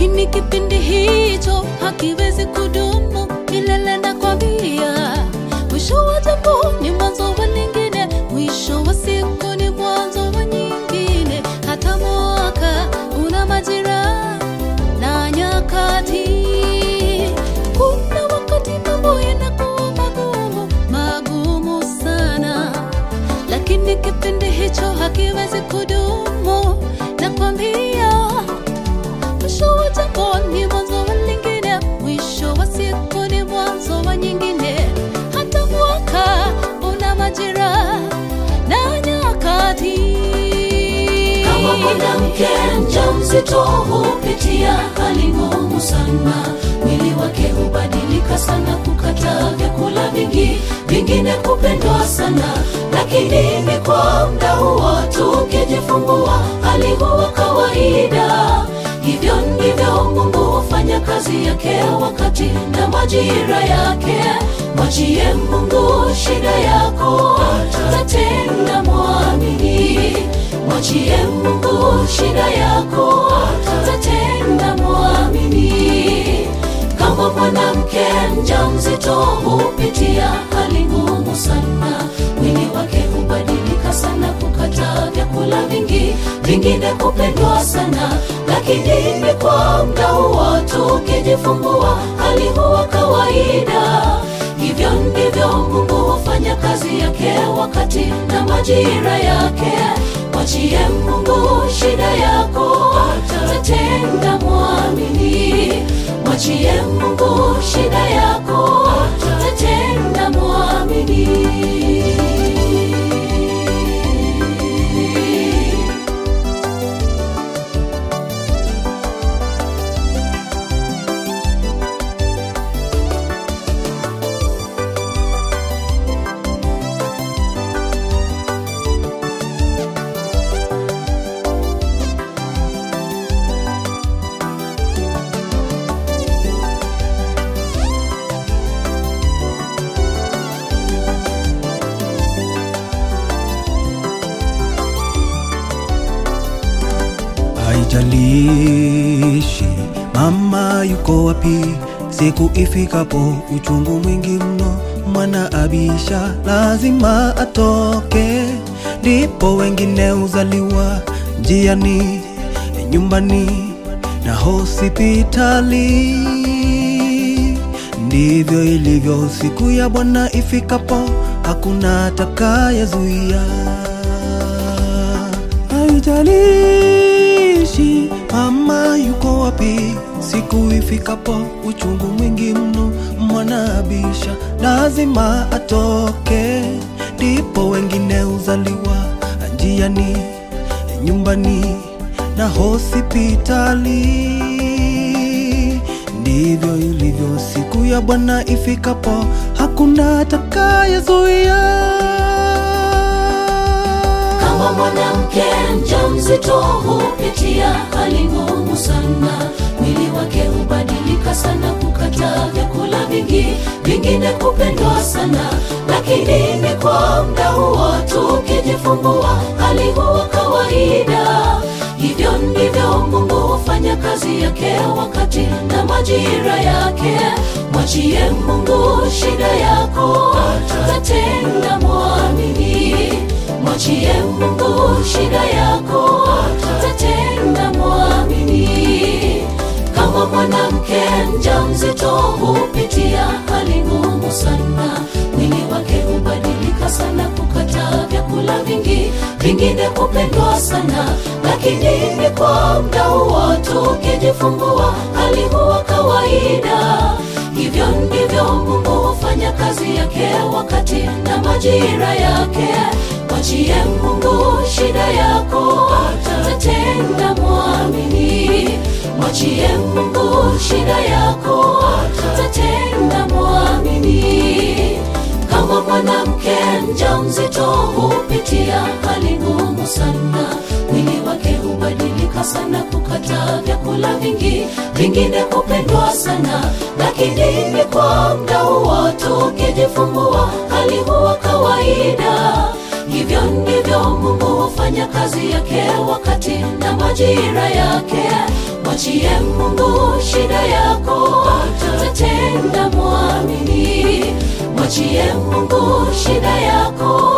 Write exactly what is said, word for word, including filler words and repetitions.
lakini kipindi hicho hakiwezi kudumu milele. Nakwambia mwisho wa jambo ni mwanzo wa lingine, mwisho wa siku ni mwanzo wa nyingine. Hata mwaka una majira na nyakati. Kuna wakati mambo yanakuwa magumu, magumu sana, lakini kipindi hicho hakiwezi kudumu. Nakwambia mwisho wa jambo ni mwanzo wa lingine, mwisho wa siku ni mwanzo wa nyingine. Hata mwaka una majira na nyakati. Kama mwanamke mjamzito hupitia hali ngumu sana, mwili wake hubadilika sana, kukata vyakula vingi, vingine kupendwa sana, lakini ni kwa muda huo tu. Ukijifungua hali huwa kawaida. Hivyo ndivyo Mungu hufanya kazi yake wakati na majira yake. Mwachie Mungu shida yako, atatenda, muamini. Mwachie Mungu shida yako, atatenda, muamini. Kama mwanamke mjamzito hupitia hali ngumu sana, mwili wake hubadilika sana, kukata vyakula vingi, vingine kupendwa sana, lakini ni kwa muda huo tu. Ukijifungua hali huwa kawaida. Hivyo ndivyo Mungu hufanya kazi yake wakati na majira yake. Mwachie Mungu shida yako, atatenda, muamini. Mwachie Mungu shida yako, atatenda, muamini. Haijalishi mama yuko wapi, siku ifikapo uchungu mwingi mno, mwana abisha lazima atoke. Ndipo wengine uzaliwa njiani, nyumbani na hospitali. Ndivyo ilivyo siku ya Bwana ifikapo, hakuna atakayezuia. Haijalishi mama yuko wapi, siku ifikapo uchungu mwingi mno, mwana abisha lazima atoke. Ndipo wengine uzaliwa njiani, nyumbani na hospitali. Ndivyo ilivyo siku ya Bwana ifikapo, hakuna atakayezuia. Kama mwanamke mjamzito hupitia hali ngumu sana, mwili wake hubadilika sana, kukata vyakula vingi, vingine kupendwa sana, lakini ni kwa muda huo tu. Ukijifungua hali huwa kawaida. Hivyo ndivyo Mungu hufanya kazi yake wakati na majira yake. Mwachie Mungu shida yako, atatenda, muamini. Mwachie Mungu shida yako, atatenda, muamini. Kama mwanamke mjamzito hupitia hali ngumu sana, mwili wake hubadilika sana, kukata vyakula vingi, vingine kupendwa sana, lakini ni kwa muda huo tu. Ukijifungua hali huwa kawaida. Hivyo ndivyo Mungu hufanya kazi yake wakati na majira yake. Mwachie Mungu shida yako, atatenda, muamini. Mwachie Mungu shida yako, atatenda, muamini. Kama mwanamke mjamzito hupitia hali ngumu sana, mwili wake hubadilika sana, kukata vyakula vingi, vingine kupendwa sana, lakini ni kwa muda huo tu. Ukijifungua hali huwa kawaida. Hivyo ndivyo Mungu hufanya kazi yake wakati na majira yake. Mwachie Mungu shida yako, atatenda, mwamini. Mwachie Mungu shida yako,